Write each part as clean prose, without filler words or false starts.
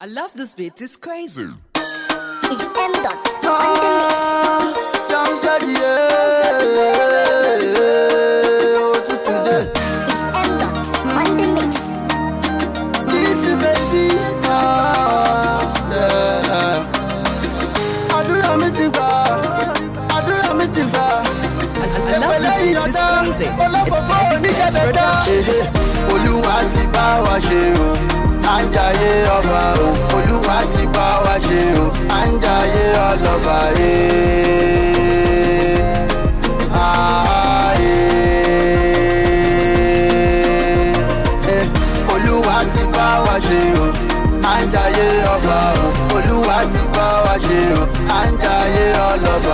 I love this beat, it's crazy. It's M. Dot on the mix. Young Sadie, today. It's M. Dot on the mix. This baby fast. Adura mi ti gba. I love this beat, it's crazy. It's crazy production. Olúwa ti bá wa ṣe o, à ń jayé ọba o. Olúwa ti bá wa ṣe o, à ń jayé ọlọ́ba Olúwa ti bá wa ṣe o, à ń jayé ọba o. Olúwa ti bá wa ṣe o, à ń jayé ọlọ́ba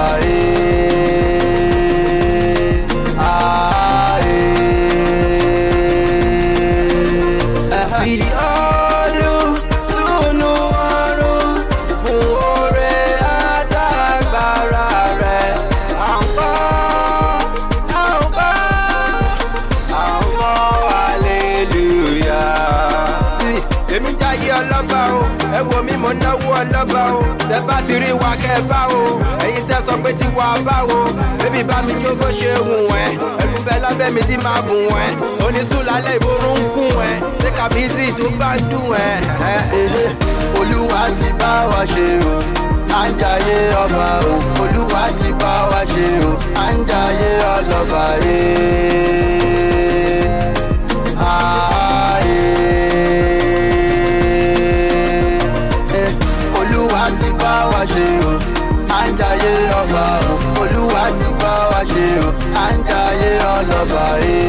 See Olu, Tunu Oru, Ore Atagbara Re, hallelujah. See, èmi jayé ọlọ́ba o, ẹ wo mi mo náwó ọlọ́ba o, tẹ bá ti rí wa kẹ́ bá o, ẹ̀yin tẹ́ sọ pé tí wà bá o, bébí bá mi jó bó ṣe wù ẹ́, ẹ̀rù bẹ lábẹ́ mi tí máa gùn ẹ́, onísùlálẹ̀ ìború ń kún ẹ́, ṣé kàbíyèsí tó bá ń dùn ẹ́. Olúwa ti bá wa ṣe o, à ń jayé ọba o. Olúwa ti bá wa ṣe o, à ń jayé ọlọ́ba Olúwa ti bá wa ṣe o, à ń jayé ọba o. Olúwa ti bá wa ṣe o, à ń jayé ọlọ́ba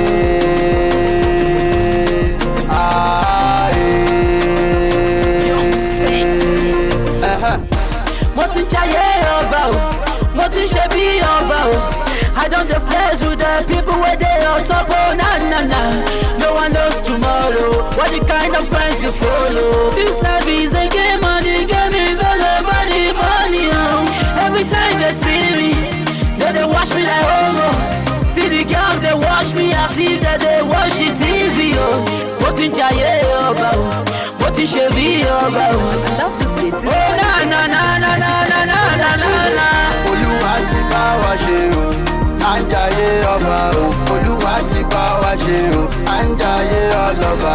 Mo ti jayé ọba o, mo ti ṣe bí ọba o. I don't dey flex with the people where they on top, oh na na na. No one knows tomorrow, what the kind of friends you follow. This life is a game and the game is all about the money, oh. Every time they see me, they watch me like homo. See the girls, they watch me as if they watch the TV, oh. Mo ti jayé ọba o, mo ti ṣe bí ọba o. I love this beat, it's Oh crazy. na na na na na na na na na. Olúwa ti bá wa ṣe o, à ń jayé ọba o. Olúwa ti bá wa ṣe o, à ń jayé ọlọ́ba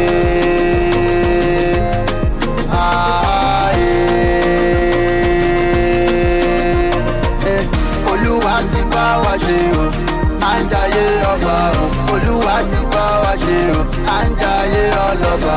Olúwa ti bá wa ṣe o, à ń jayé ọba o. Olúwa ti bá wa ṣe o, à ń jayé ọlọ́ba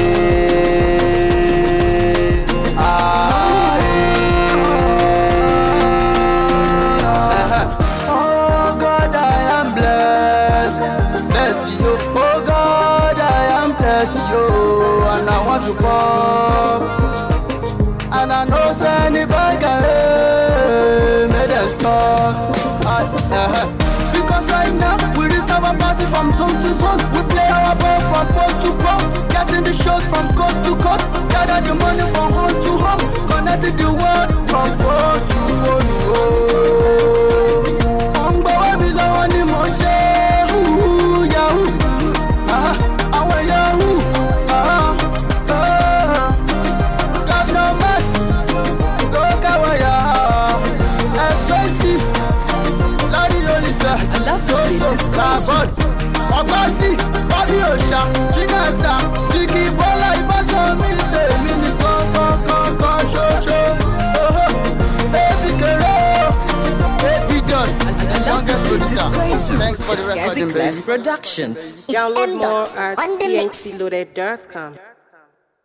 Oh God, I am blessed, bless you. Oh God, I am blessed you, and I want to come, and I know send if I can make them stop. Because right now we receive our passes from zone to zone. We play our ball from pole to pole, getting the shows from coast to coast. Gather the money from home to home, connecting the world from phone to phone. Ọ̀ngbọ́wọ́ mi lọ́wọ́ ni mò ń ṣe yahoo, àwọn yahoo. Governor Max ló káwọ́ yà expensive lórí olùsọ. I love this beat, it's crazy. Ọgbà 6 bọ́bí òòṣà jìnnàṣà jìkì bọ́lá ìfọ́sọ̀ mi tèmi ní kọ́ńkọ́ńkọ́ńkọ́ ṣoṣo. Baby kere o, baby dot. I love this beat, it's crazy. Thanks for the It's recording, Crazy baby. Productions. It's Download M. more Dot at on the mix. tntloaded.com.